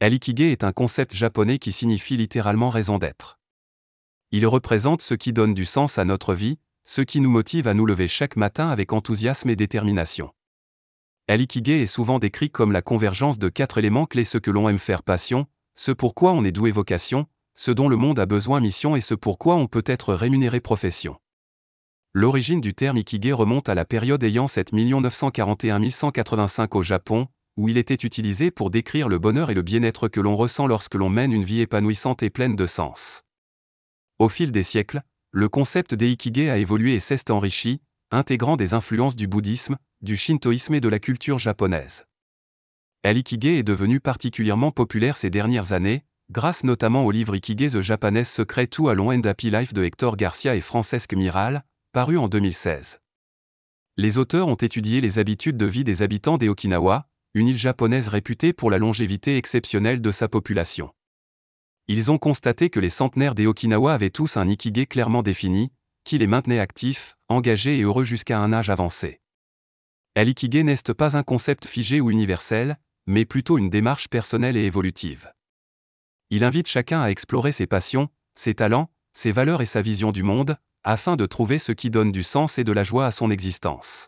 L'ikigai est un concept japonais qui signifie littéralement raison d'être. Il représente ce qui donne du sens à notre vie, ce qui nous motive à nous lever chaque matin avec enthousiasme et détermination. L'ikigai est souvent décrit comme la convergence de 4 éléments clés: ce que l'on aime faire passion, ce pourquoi on est doué vocation, ce dont le monde a besoin mission et ce pourquoi on peut être rémunéré profession. L'origine du terme ikigai remonte à la période ayant 7 941 185 au Japon, où il était utilisé pour décrire le bonheur et le bien-être que l'on ressent lorsque l'on mène une vie épanouissante et pleine de sens. Au fil des siècles, le concept d'ikigai a évolué et s'est enrichi, intégrant des influences du bouddhisme, du shintoïsme et de la culture japonaise. L'ikigai est devenu particulièrement populaire ces dernières années, grâce notamment au livre Ikigai The Japanese Secret to a Long and Happy Life de Hector Garcia et Francesque Miral, paru en 2016. Les auteurs ont étudié les habitudes de vie des habitants des Okinawa, une île japonaise réputée pour la longévité exceptionnelle de sa population. Ils ont constaté que les centenaires des Okinawa avaient tous un ikigai clairement défini, qui les maintenait actifs, engagés et heureux jusqu'à un âge avancé. L'ikigai n'est pas un concept figé ou universel, mais plutôt une démarche personnelle et évolutive. Il invite chacun à explorer ses passions, ses talents, ses valeurs et sa vision du monde, afin de trouver ce qui donne du sens et de la joie à son existence.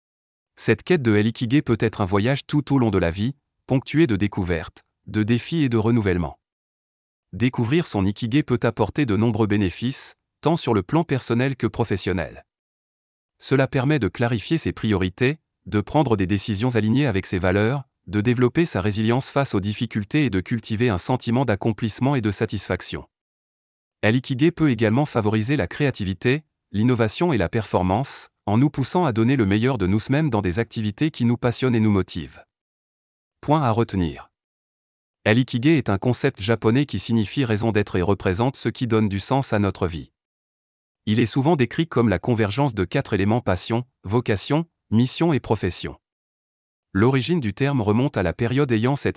Cette quête de l'ikigai peut être un voyage tout au long de la vie, ponctué de découvertes, de défis et de renouvellement. Découvrir son ikigai peut apporter de nombreux bénéfices, tant sur le plan personnel que professionnel. Cela permet de clarifier ses priorités, de prendre des décisions alignées avec ses valeurs, de développer sa résilience face aux difficultés et de cultiver un sentiment d'accomplissement et de satisfaction. L'ikigai peut également favoriser la créativité, l'innovation et la performance, en nous poussant à donner le meilleur de nous-mêmes dans des activités qui nous passionnent et nous motivent. Point à retenir. L'ikigai est un concept japonais qui signifie raison d'être et représente ce qui donne du sens à notre vie. Il est souvent décrit comme la convergence de 4 éléments: passion, vocation, mission et profession. L'origine du terme remonte à la période ayant 7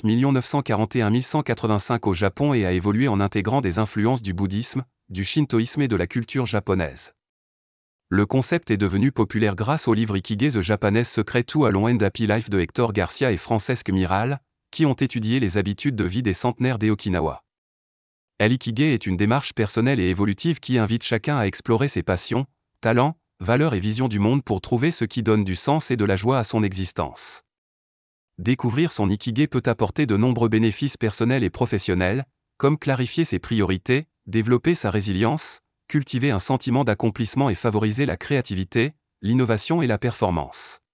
941 185 au Japon et a évolué en intégrant des influences du bouddhisme, du shintoïsme et de la culture japonaise. Le concept est devenu populaire grâce au livre Ikigai The Japanese Secret to a Long and Happy Life de Hector Garcia et Francesque Miral, qui ont étudié les habitudes de vie des centenaires des Okinawa. L'ikigai est une démarche personnelle et évolutive qui invite chacun à explorer ses passions, talents, valeurs et visions du monde pour trouver ce qui donne du sens et de la joie à son existence. Découvrir son ikigai peut apporter de nombreux bénéfices personnels et professionnels, comme clarifier ses priorités, développer sa résilience, cultiver un sentiment d'accomplissement et favoriser la créativité, l'innovation et la performance.